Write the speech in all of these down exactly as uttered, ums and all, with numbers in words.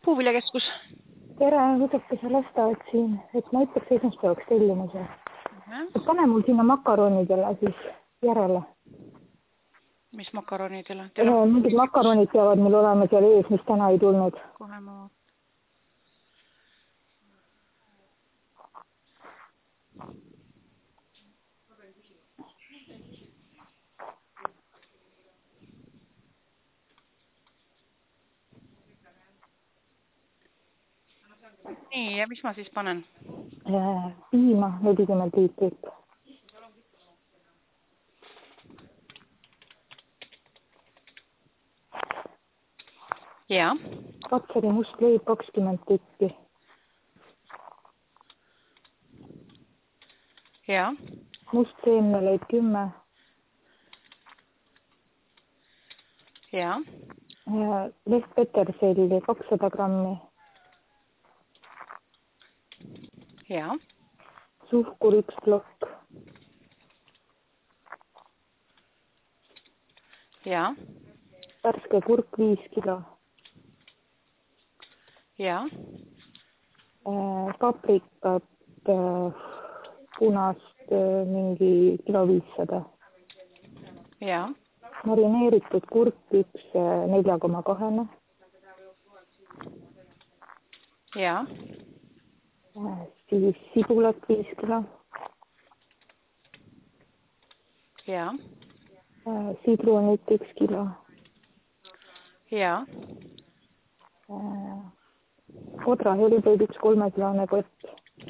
Puuviljakeskus. Tere, võtake see lasteaed siin, et ma ütleks esmaspäevaks tellimuse. Pane mul sinna makaronidele siis järele. Mis makaronidele? Mingid makaronid peavad mul olema seal ees, mis täna ei tulnud. Kohe ma... Nii, ja mis ma siis panen? Piima, nelikümmend liitrit. Ja. Katseri must leib kakskümmend tükki. Ja. Must seemne leib kümme. Ja. Leht peterselli kakssada grammi. Ja. Suhkur üks plokk. Ja. Värske kurk viis kilo. Ja. Paprikat punast mingi kilo viissada. Ja. Marineeritud kurk üks nelja koma kahene. Ja. Siis sibulat viis kilo. Ja. Sidrunit üks kilo. Ja. Kodra helbeid üks kolmekilone kott.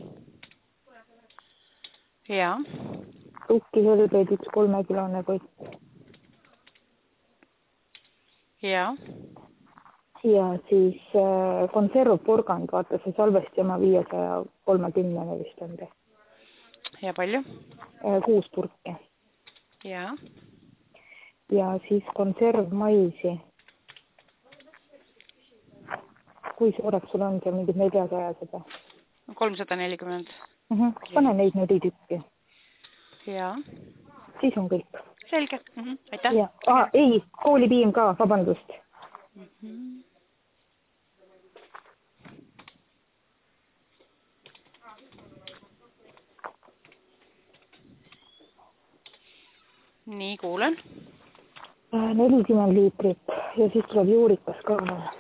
Ja. Rukki helbeid üks kolmekilone kott. Ja. Ja siis konservporgand, vaata see salvesti oma viiesaja kolmekümnene vist on. Ja palju? Kuus purki. Ja. Ja siis konservmaisi. Kui suureks sul on see mingid neljasajased? kolmsada nelikümmend. Pane neid neli tükki. Ja. Siis on kõik. Selge. Aitäh. Ja. Ah, ei, koolipiim ka, vabandust. Mhm. Nii, kuulen. nelikümmend liitrit ja siis tuleb juurikas ka.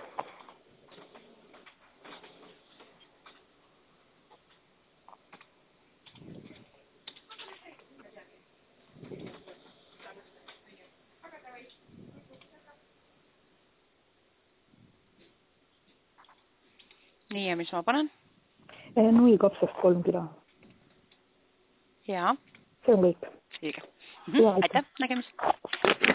Nii, ja mis ma panen? Nui kapsast kolm kilo. Ja. See on kõik. Selge. Aitäh, nägemist.